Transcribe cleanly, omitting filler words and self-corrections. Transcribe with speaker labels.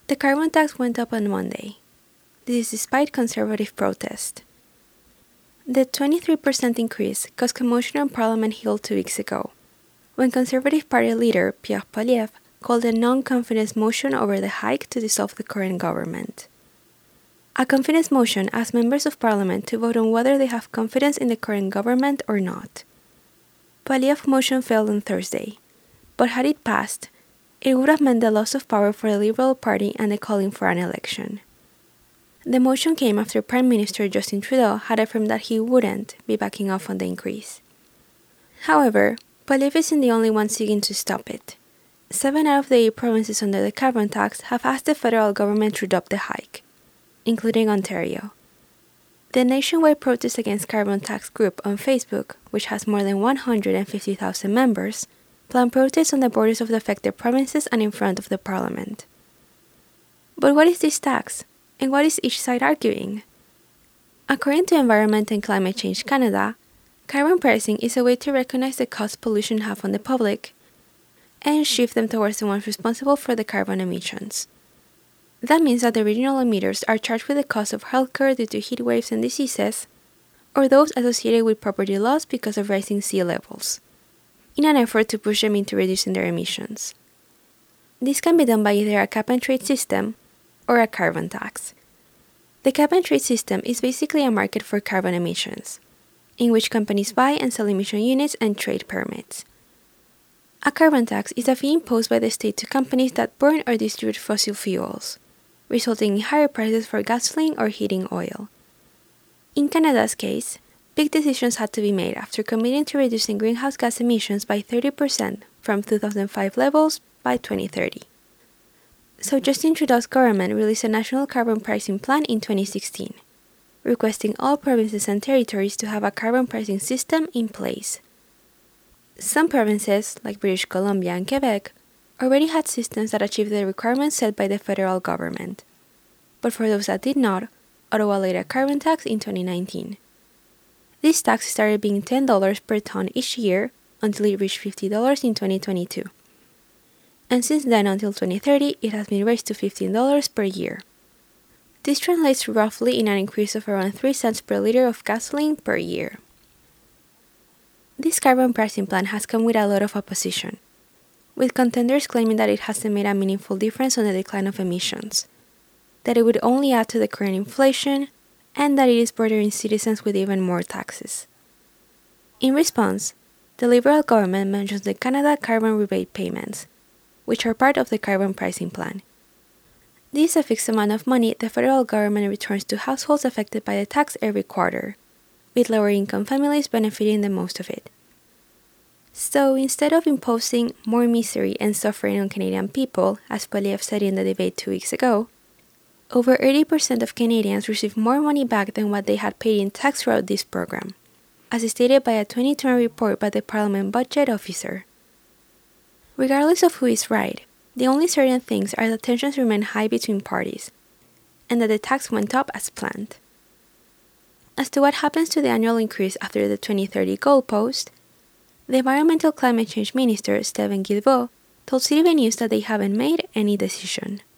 Speaker 1: The carbon tax went up on Monday. This is despite conservative protest. The 23% increase caused commotion in Parliament Hill 2 weeks ago, when Conservative Party leader Pierre Poilievre called a non-confidence motion over the hike to dissolve the current government. A confidence motion asks members of Parliament to vote on whether they have confidence in the current government or not. Poilievre's motion failed on Thursday, but had it passed, it would have meant the loss of power for the Liberal Party and the calling for an election. The motion came after Prime Minister Justin Trudeau had affirmed that he wouldn't be backing off on the increase. However, Poilievre isn't the only one seeking to stop it. 7 out of the 8 provinces under the carbon tax have asked the federal government to drop the hike, including Ontario. The nationwide protest against carbon tax group on Facebook, which has more than 150,000 members, planned protests on the borders of the affected provinces and in front of the Parliament. But what is this tax, and what is each side arguing? According to Environment and Climate Change Canada, carbon pricing is a way to recognize the cost pollution has on the public and shift them towards the ones responsible for the carbon emissions. That means that the regional emitters are charged with the cost of healthcare due to heat waves and diseases, or those associated with property loss because of rising sea levels, in an effort to push them into reducing their emissions. This can be done by either a cap-and-trade system or a carbon tax. The cap-and-trade system is basically a market for carbon emissions, in which companies buy and sell emission units and trade permits. A carbon tax is a fee imposed by the state to companies that burn or distribute fossil fuels, resulting in higher prices for gasoline or heating oil. In Canada's case, big decisions had to be made after committing to reducing greenhouse gas emissions by 30% from 2005 levels by 2030. So Justin Trudeau's government released a national carbon pricing plan in 2016, requesting all provinces and territories to have a carbon pricing system in place. Some provinces, like British Columbia and Quebec, already had systems that achieved the requirements set by the federal government. But for those that did not, Ottawa laid a carbon tax in 2019. This tax started being $10 per ton each year until it reached $50 in 2022. And since then until 2030, it has been raised to $15 per year. This translates roughly in an increase of around 3 cents per liter of gasoline per year. This carbon pricing plan has come with a lot of opposition, with contenders claiming that it hasn't made a meaningful difference on the decline of emissions, that it would only add to the current inflation, and that it is bordering citizens with even more taxes. In response, the Liberal government mentions the Canada Carbon Rebate Payments, which are part of the carbon pricing plan. This is a fixed amount of money the federal government returns to households affected by the tax every quarter, with lower-income families benefiting the most of it. So instead of imposing more misery and suffering on Canadian people, as Poilievre said in the debate 2 weeks ago, over 80% of Canadians receive more money back than what they had paid in tax throughout this program, as stated by a 2020 report by the Parliament Budget Officer. Regardless of who is right, the only certain things are that tensions remain high between parties, and that the tax went up as planned. As to what happens to the annual increase after the 2030 goalpost, the Environmental Climate Change Minister, Steven Guilbeault, told Citizen News that they haven't made any decision.